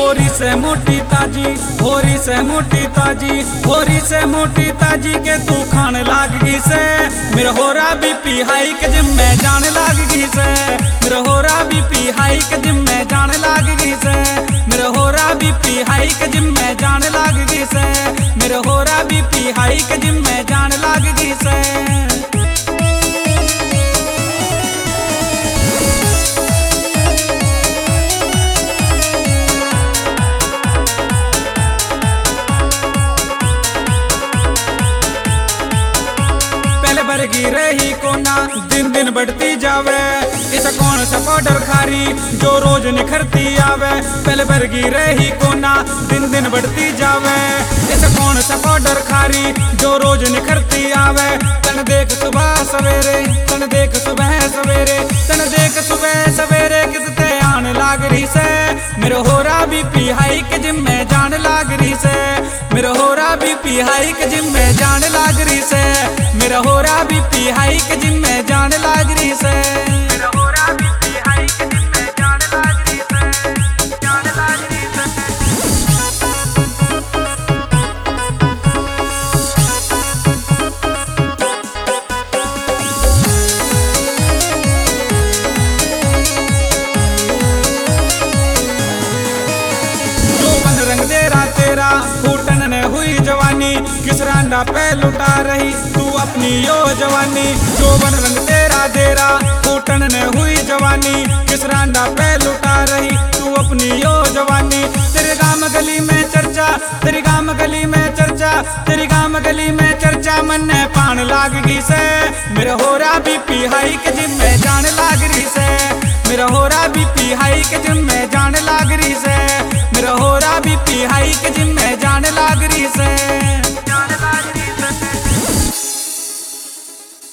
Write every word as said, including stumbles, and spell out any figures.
होरी से मोटी ताजी, होरी से मोटी ताजी, होरी से मोटी ताजी के तू खान लाग गई से। मेरा होरा बीपी हाई के जिम में जान लाग गई से। मेरा होरा बीपी हाई के जिम में जान लाग गई से। मेरा होरा बीपी हाई के जिम में जान लाग गई से। मेरा होरा बीपी हाई के जिम में जान लाग गई से। बरगी रही कोना दिन दिन बढ़ती जावे, इसे कौन सा पाउडर खारी जो रोज निखरती आवे। पहले बरगी रही कोना दिन दिन बढ़ती जावे, इसे कौन सा पाउडर खारी जो रोज निखरती आवे। तन देख सुबह सवेरे, तन देख सुबह सवेरे, तन देख सुबह सवेरे किसते आन लाग रही से। मेरा होरा बीपी हाई के जिम में जान लाग रही से। मेरा होरा बीपी हाई के जिम में जान लाग रही से। मेरा होरा बीपी हाई के जिम में जान लाग रही से। मेरा होरा बीपी हाई के जिम में जान लाग रही से, जान लाग रही से। जो बन रंग तेरा तेरा फूटन ने हुई जवानी, किस रांडा पे लुटा रही तू अपनी यो जवानी। जो बन रंग तेरा तेरा फूटन ने हुई जवानी, किस रांडा पे लुटा रही तू अपनी यो जवानी। तेरे गाम गली में चर्चा, तेरी गाम गली में चर्चा, तेरी गाम गली में चर्चा मन ने पान लाग गई से। मेरा होरा बीपी हाई के जिम में जान लाग रही से। मेरा होरा बीपी हाई के जिम में जान लाग रही से। मेरा होरा बीपी हाई के जिम में जान